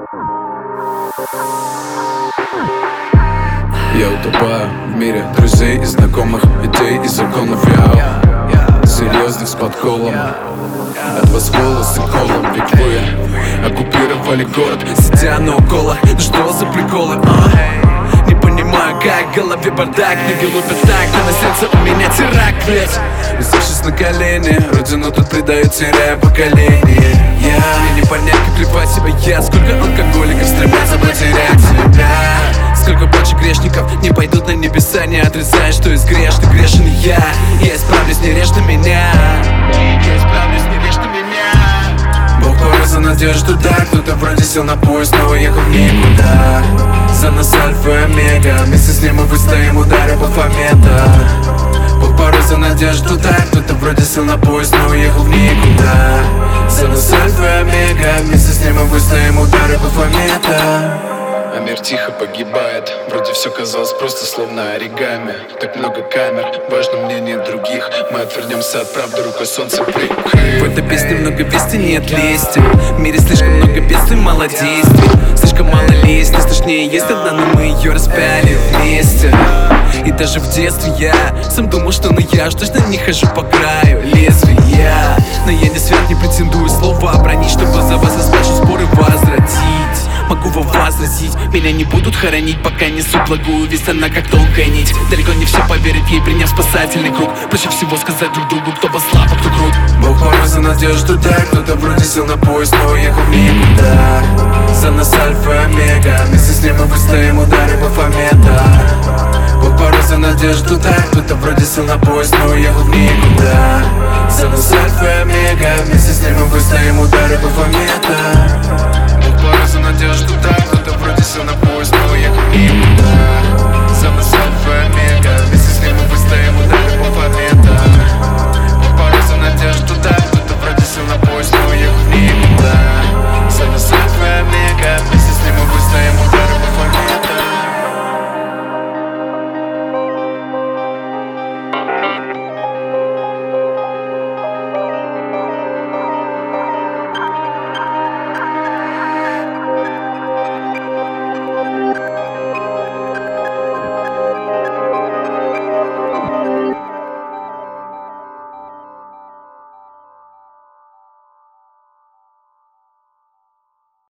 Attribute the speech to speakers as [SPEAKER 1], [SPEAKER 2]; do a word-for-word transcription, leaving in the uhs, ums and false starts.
[SPEAKER 1] Я утопаю в мире друзей и знакомых, идей и законов. Я серьезных с подколом, от вас волосы колом. Ведь вы оккупировали город, сидя на уколах. Ну что за приколы, а? Не понимаю, как в голове бардак. Ноги лупят так, а на сердце у меня теракт. Ведь усевшись на колени, родину тут предают, теряя поколение. Я мне не понять, как плевать себя я. Сколько алкоголиков стремятся потерять себя. Сколько прочих грешников не пойдут на небеса, не отрицая, что из грешных грешен я. Я исправлюсь, не режь на меня. Я исправлюсь, не режь на меня. Бог порой за надежду, да. Кто-то вроде сел на поезд, но уехал в никуда. За нас альфа и омега, вместе с ним мы выстоим удары по фомета. Бог порой за надежду, да. Кто-то вроде сел на поезд, но уехал в никуда. За нас альфа и омега, вместе с ним мы выстоим удары по фомета. А мир тихо погибает, вроде все казалось просто словно оригами. Так много камер, важно мнение других. Мы отвернемся от правды, рукой солнца прикрыв. В этой песне много вести, нет лести. В мире слишком много бедствий, мало действий. Слишком мало лести, точнее есть одна, но мы ее распяли вместе. И даже в детстве я сам думал, что ну я уж точно не хожу по краю лезвия. Но я не свят, не претендую слова обронить, чтобы за вас испачу споры возвратить. Могу вам возразить, меня не будут хоронить, пока несу благую весть, она как тонкая нить. Далеко не все поверят ей, приняв спасательный круг. Проще всего сказать друг другу, кто был слаб, а кто крут. Бог порой за надежду, да. Кто-то вроде сел на поезд, но уехал в никуда. За нас альфа и омега, вместе с ним мы выстоим удары по фомета. Бог порой за надежду, да. Кто-то вроде сел на поезд, но уехал в никуда. За нас альфа и омега, вместе с ним мы выстоим удары по фомета.